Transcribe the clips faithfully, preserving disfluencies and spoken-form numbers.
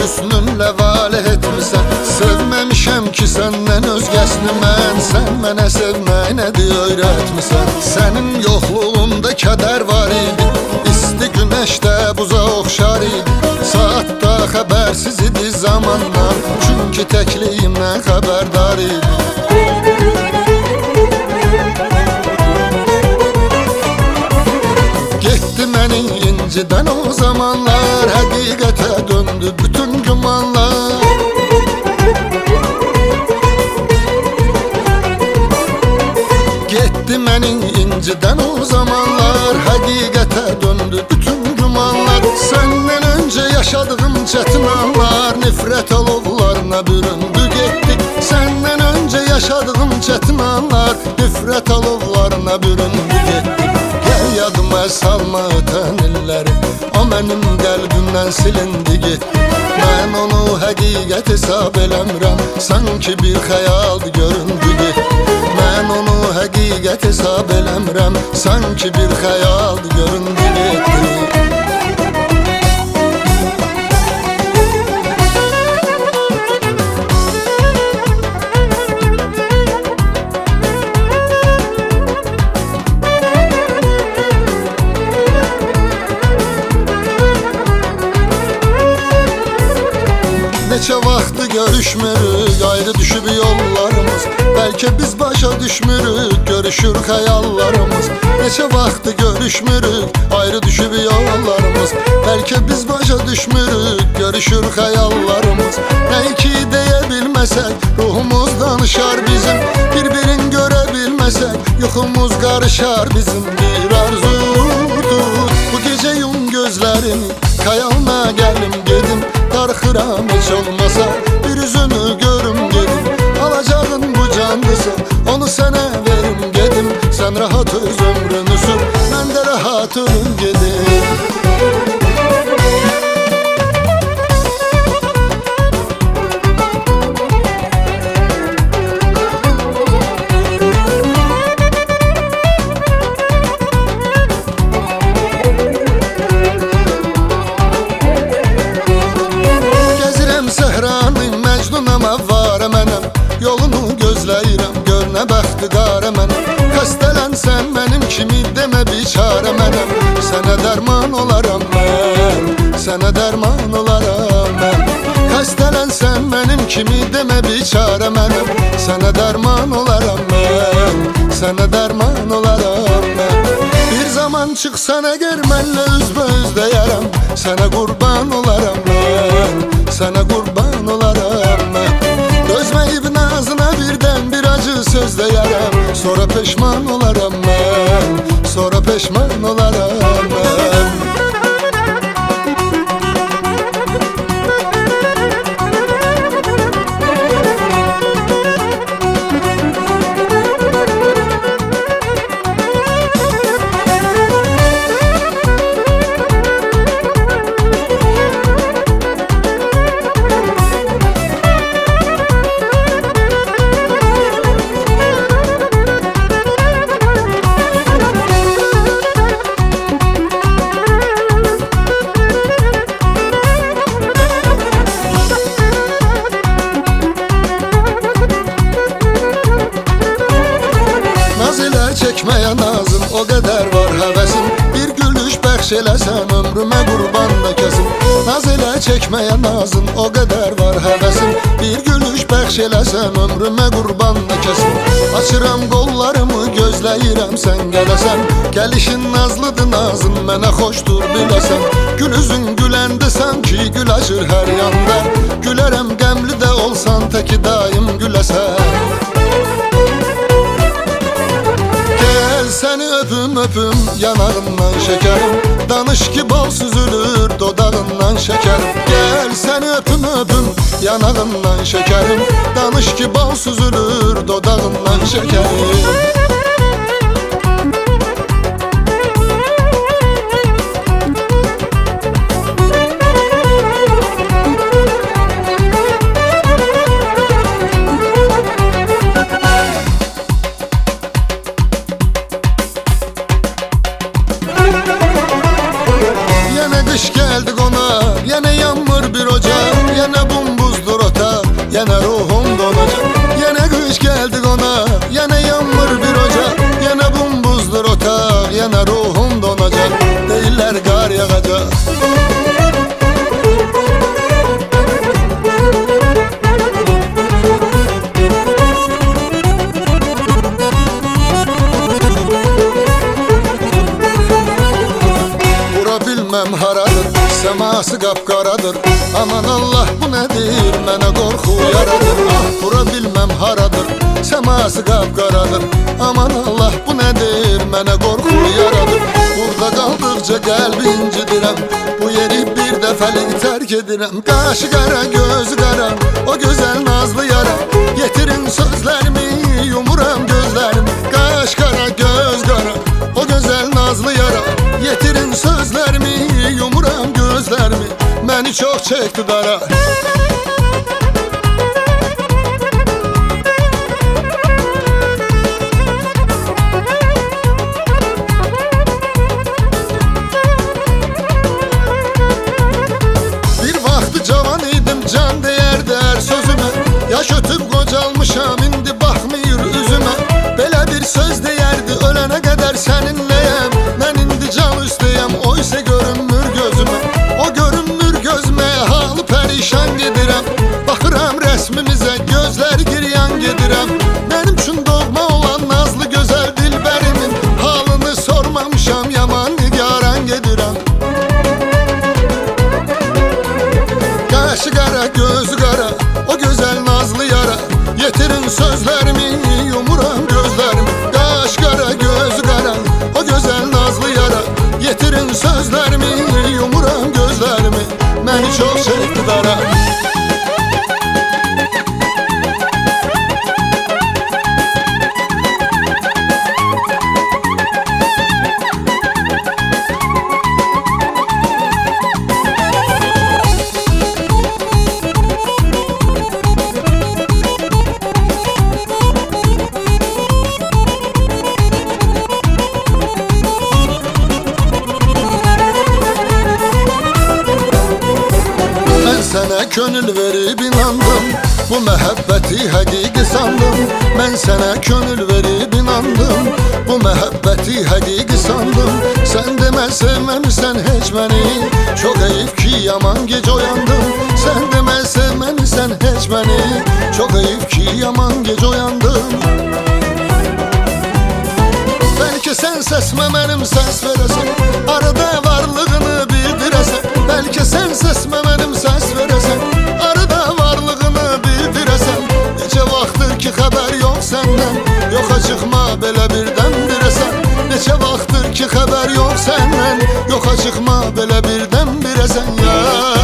hüsnünlə valeh etmisən. Sevməmişəm ki səndən özgəsini mən, sən mənə sevməyinədi öyrətmisən. Sənin yoxluğunda kədər var idi, isti günəşdə buza oxşar idi. Saatda xəbərsiz idi zamanlar, çünki təkliyimdən xəbərdar idi. Getdi məni incidən o zamanlar, həqiqətə döndü bütün gümanlar. Getdi məni incidən o zamanlar, həqiqətə döndü bütün gümanlar. Səndən öncə yaşadığım çətin anlar, nifrət alovlarına büründü getdi. Səndən öncə yaşadığım çətin anlar, nifrət alovlarına büründü getdi. Gəl yadıma salma ötən illəri, o mənim qəlbimdən silindi getdi. Mən onu həqiqət hesab eləmirəm, sanki bir xəyaldı göründü getdi. Mən onu həqiqət hesab eləmirəm, sanki bir xəyaldı göründü getdi. Neçə vaxtı görüşmürük, ayrı düşüb yollarımız. Bəlkə biz başa düşmürük, görüşür xəyallarımız. Neçə vaxtı görüşmürük, ayrı düşüb yollarımız. Bəlkə biz başa düşmürük, görüşür xəyallarımız. Nə ki deyə bilməsək, ruhumuz danışar bizim. Bir-birin görə bilməsək, yuxumuz qarışar bizim. Bir arzudur, bu gecə yum gözlərimi, xəyalına gəlim gedim. Darxıram heç olmasa, bir üzünü görüm gedim. Alacağın bu candırsa, onu sənə verim gedim. Sən rahat öz ömrünü sür, mən də rahat ölüm gedim. Yolunu gözləyirəm, gör nə bəxti qarə mənəm. Xəstələnsən mənim kimi demə biçarə mənəm. Sənə dərman olaram mən, sənə dərman olaram mən. Xəstələnsən mənim kimi demə biçarə mənəm. Sənə dərman olaram mən, sənə dərman olaram mən. Bir zaman çıxsan əgər mənlə üzbəüz deyərəm, sənə qurban olaram mən, sənə qurban olaram mən. Dözməyib nazına birdən bir acı söz deyərəm, sonra peşman olaram mən, sonra peşman olaram mən. Çəkməyə nazın, o qədər var həvəsim. Bir gülüş bəxş eləsən, ömrümə qurban da kəsim. Naz elə çəkməyə nazın, o qədər var həvəsim. Bir gülüş bəxş eləsən, ömrümə qurban da kəsim. Açıram qollarımı, gözləyirəm sən gələsən. Gəlişin nazlıdır nazın, mənə xoşdur biləsən. Gül üzün güləndə sanki gül açır hər yanda. Gülərəm qəmli də olsan, təki daim güləsən. Səni öpüm öpüm yanağından şekerim. Danış ki bal süzülür dodağından şekerim. Gel səni öpüm öpüm yanağından şekerim. Danış ki bal süzülür dodağından şekerim. Kış geldi qonaq, yenə yanmır bir ocaq. Yine bumbuzdur otaq, yine ruhum donacak. Yine kış geldi ona, yine yanmır bir ocak. Yine bumbuzdur otaq, yine ruhum donacak. Deyirlər qar yağacak. Bilmem haradır, seması kapkaradır. Aman Allah bu nedir, mənə qorxu yaradır. Ah, bura bilmem haradır, seması kapkaradır. Aman Allah bu nedir, mənə qorxu yaradır. Burada qaldıqca qəlbi incidirəm, bu yeri bir dəfəlik tərk edirəm. Qaşı qara, gözü qara, o gözəl nazlı yara. Yetirin sözlərimi, yumuram gözlərimi. Qaş qara, göz qara, o gözəl nazlı yara. Yetirin sözlərimi, yumuram gözlərimi. Məni çox çəkdi dara. Bir vaxtı cavan idim, can deyərdi hər sözümə. Yaş ötüb qocalmışam, indi baxmayır üzümə. Belə bir söz deyərdi, ölənə qədər səninləyəm. Mən indi can üstəyəm, o isə görünmür gözümə. O görünmür gözümə, halı pərişan gedirəm. Baxıram rəsmimizə, gözlər giryan gedirəm. Mənim üçün doğma olan nazlı gözəl dilbərimin halını sormamışam, yaman nigaran gedirəm. Qaşı qara, gözü qara, o gözəl nazlı yara. Yetirin sözlərimi, yumuram gözlərimi. Qaş qara, gözü qara, o gözəl nazlı yara. Yetirin sözlərimi, yumuram gözlərimi. Məni çox çəkdi dara. Sənə könül verib inandım, bu məhəbbəti həqiqi sandım. Mən sənə könül verib inandım, bu məhəbbəti həqiqi sandım. Sən demə sevməmisən heç məni, çox heyif ki yaman gecə oyandım. Sən demə sevməmisən heç məni, çox heyif ki yaman gecə oyandım. Bəlkə sən səsmə mənim səs verəsən, arada varlığını bildirəsən. Bəlkə sən səsmə mənim səs verəsən, arada varlığını bildirəsən. Necə vaxtdır ki xəbər yox səndən, yoxa çıxma belə birdən birəsən. Neçə vaxtdır ki xəbər yox səndən, yoxa çıxma belə birdən birəsən ya.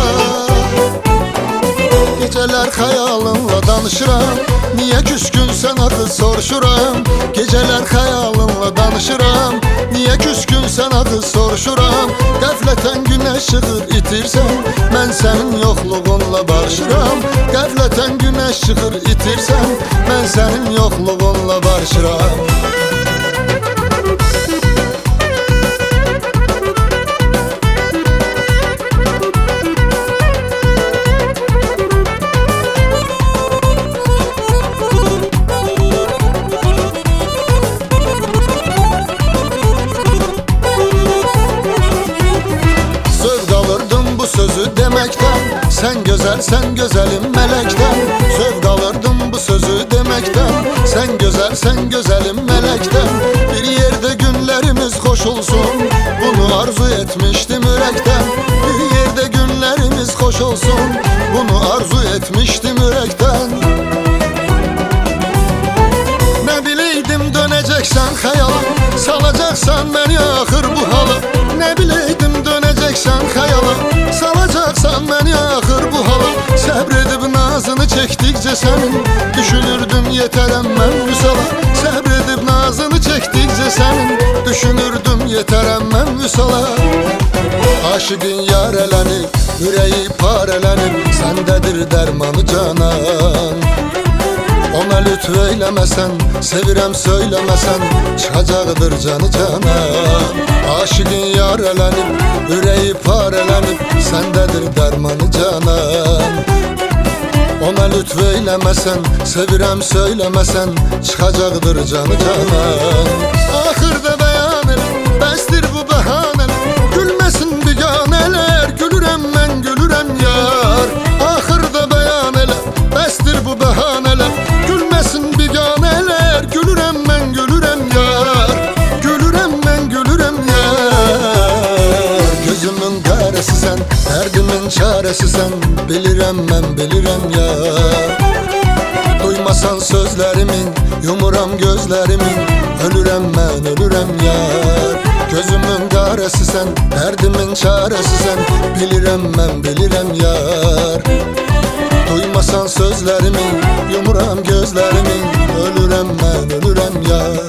Gecələr xəyalınla danışıram, niyə küskünsən axı soruşuram. Gecələr xəyalınla danışıram, niyə küskünsən axı soruşuram. Qəflətən günəş çıxır itirsən, mən sənin yoxluğunla barışıram. Qəflətən günəş çıxır itirsən, mən sənin yoxluğunla barışıram. Sözü deməkdən, sən gözəl, sən gözəlim mələkdən. Zövq alırdım bu sözü deməkdən, sən gözəl, sən gözəlim mələkdən. Bir yerdə günlərimiz xoş olsun, bunu arzu etmişdim ürəkdən. Bir yerdə günlərimiz xoş olsun, bunu arzu etmişdim ürəkdən. Nə biləydim dönəcəksən xəyala, salacaqsan məni axır bu hala. Nə biləydim dönəcəksən xəyala, salacaqsan məni axır bu hala. Səbr edib nazını çəkdikcə sənin, düşünürdüm yetərəm mən vüsala. Səbr edib nazını çəkdikcə sənin, düşünürdüm yetərəm mən vüsala. Aşıqın yar elənib, ürəyi parələnib, səndədir dərmanı canan. Ona lütf eyləməsən, sevirəm söyləməsən, çıxacaqdır canı canan. Aşıqın yar elənib, ürəyi parələnib, səndədir dərmanı canan. lütf eylemesen, sevirem söylemesen, çıkacaktır canı canan. Ahırda beyan el, bəsdir bu bəhanələr, gülməsin biganələr, gülürəm mən, gülürəm yar. Ahırda beyan el, bəsdir bu bəhanələr, gülməsin biganələr, gülürəm mən, gülürəm yar. Gülürəm mən, gülürəm yar. Gözümün qarası sən, dərdimin çarəsi sən, bilirəm mən, bilirəm yar. Duymasan sözlərimin, yumuram gözlərimin, ölürəm mən, ölürəm yar. Gözümün qarası sən, dərdimin çarəsi sən, bilirəm mən, bilirəm yar. Duymasan sözlərimin, yumuram gözlərimin, ölürəm mən, ölürəm yar.